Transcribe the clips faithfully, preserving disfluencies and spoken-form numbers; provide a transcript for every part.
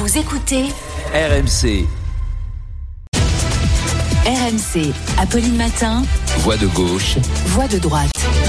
Vous écoutez R M C. R M C, Apolline Matin. Voix de gauche. Voix de droite.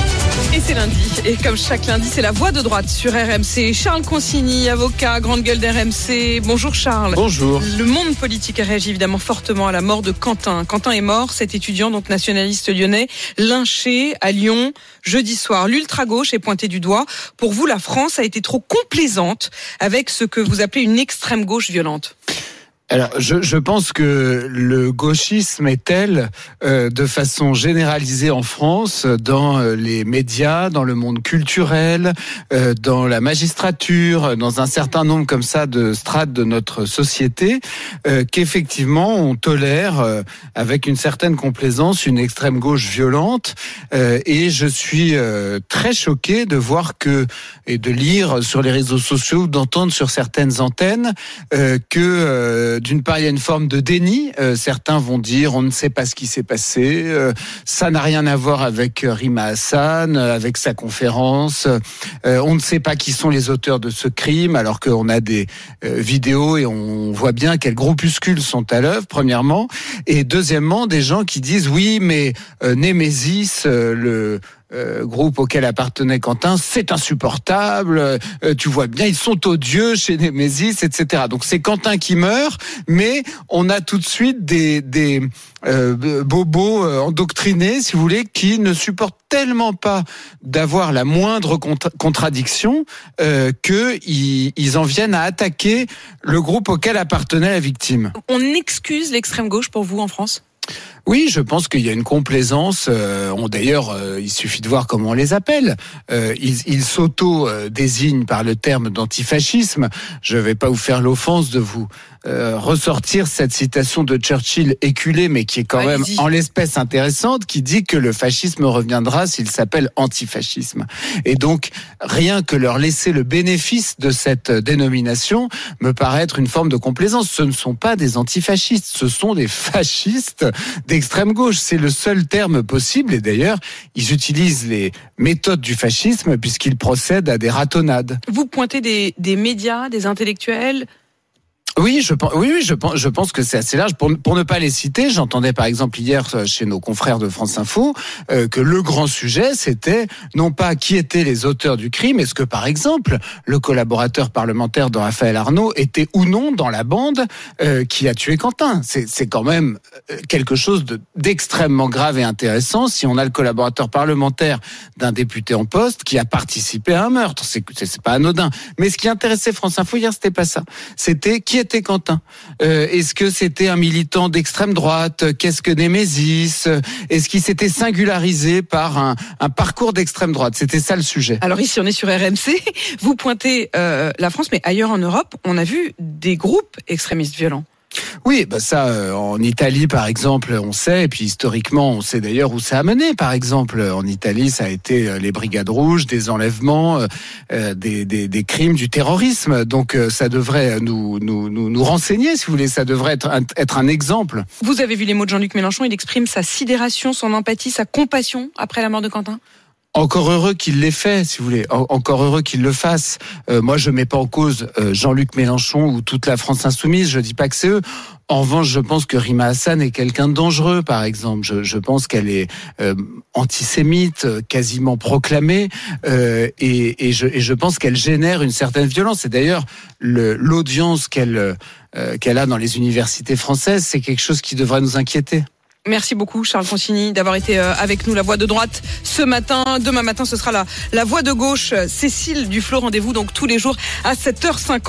Et c'est lundi, et comme chaque lundi, c'est la voix de droite sur R M C. Charles Consigny, avocat, grande gueule d'R M C. Bonjour Charles. Bonjour. Le monde politique a réagi évidemment fortement à la mort de Quentin. Quentin est mort, cet étudiant donc nationaliste lyonnais, lynché à Lyon jeudi soir. L'ultra-gauche est pointée du doigt. Pour vous, la France a été trop complaisante avec ce que vous appelez une extrême gauche violente. Alors, je, je pense que le gauchisme est tel, euh, de façon généralisée en France, dans les médias, dans le monde culturel, euh, dans la magistrature, dans un certain nombre comme ça de strates de notre société, euh, qu'effectivement on tolère euh, avec une certaine complaisance une extrême gauche violente. Euh, et je suis euh, très choqué de voir que et de lire sur les réseaux sociaux, d'entendre sur certaines antennes euh, que euh, d'une part, il y a une forme de déni. Euh, certains vont dire on ne sait pas ce qui s'est passé. Euh, ça n'a rien à voir avec Rima Hassan, avec sa conférence. Euh, on ne sait pas qui sont les auteurs de ce crime, alors qu'on a des euh, vidéos et on voit bien quels groupuscules sont à l'œuvre, premièrement. Et deuxièmement, des gens qui disent oui, mais euh, Némésis, euh, le... Euh, groupe auquel appartenait Quentin, c'est insupportable, euh, tu vois bien, ils sont odieux chez Némésis, et cetera. Donc c'est Quentin qui meurt, mais on a tout de suite des, des euh, bobos euh, endoctrinés, si vous voulez, qui ne supportent tellement pas d'avoir la moindre contra- contradiction euh, qu'ils ils en viennent à attaquer le groupe auquel appartenait la victime. On excuse l'extrême gauche pour vous en France ? Oui, je pense qu'il y a une complaisance. Euh, on, d'ailleurs, euh, il suffit de voir comment on les appelle. Euh, ils, ils s'auto-désignent par le terme d'antifascisme. Je ne vais pas vous faire l'offense de vous euh, ressortir cette citation de Churchill éculée, mais qui est quand Allez-y. même en l'espèce intéressante, qui dit que le fascisme reviendra s'il s'appelle antifascisme. Et donc, rien que leur laisser le bénéfice de cette dénomination me paraît être une forme de complaisance. Ce ne sont pas des antifascistes, ce sont des fascistes d'extrême gauche. C'est le seul terme possible. Et d'ailleurs, ils utilisent les méthodes du fascisme puisqu'ils procèdent à des ratonnades. Vous pointez des, des médias, des intellectuels. Oui, je pense, oui, oui, je pense, je pense que c'est assez large. Pour, pour ne pas les citer, j'entendais par exemple hier chez nos confrères de France Info euh, que le grand sujet, c'était non pas qui étaient les auteurs du crime, est-ce que par exemple le collaborateur parlementaire de Raphaël Arnaud était ou non dans la bande euh, qui a tué Quentin. C'est, c'est quand même quelque chose de, d'extrêmement grave et intéressant si on a le collaborateur parlementaire d'un député en poste qui a participé à un meurtre. C'est, c'est, c'est pas anodin. Mais ce qui intéressait France Info hier, c'était pas ça. C'était qui était Quentin. Euh, est-ce que c'était un militant d'extrême droite ? Qu'est-ce que Némésis ? Est-ce qu'il s'était singularisé par un, un parcours d'extrême droite ? C'était ça le sujet. Alors ici, on est sur R M C. Vous pointez euh, la France, mais ailleurs en Europe, on a vu des groupes extrémistes violents. Oui, bah ça, euh, en Italie, par exemple, on sait, et puis historiquement, on sait d'ailleurs où ça a mené. Par exemple, en Italie, ça a été euh, les brigades rouges, des enlèvements, euh, des, des, des crimes, du terrorisme. Donc, euh, ça devrait nous, nous, nous, nous renseigner, si vous voulez. Ça devrait être un, être un exemple. Vous avez vu les mots de Jean-Luc Mélenchon. Il exprime sa sidération, son empathie, sa compassion après la mort de Quentin. Encore heureux qu'il l'ait fait, si vous voulez. Encore heureux qu'il le fasse. Euh, moi, je mets pas en cause euh, Jean-Luc Mélenchon ou toute la France insoumise. Je dis pas que c'est eux. En revanche, je pense que Rima Hassan est quelqu'un de dangereux, par exemple. Je, je pense qu'elle est euh, antisémite, quasiment proclamée, euh, et, et, je, et je pense qu'elle génère une certaine violence. Et d'ailleurs, le, l'audience qu'elle, euh, qu'elle a dans les universités françaises, c'est quelque chose qui devrait nous inquiéter. Merci beaucoup Charles Consigny d'avoir été avec nous, la voix de droite ce matin. Demain matin, ce sera la, la voix de gauche. Cécile Duflot, rendez-vous donc tous les jours à sept heures cinquante.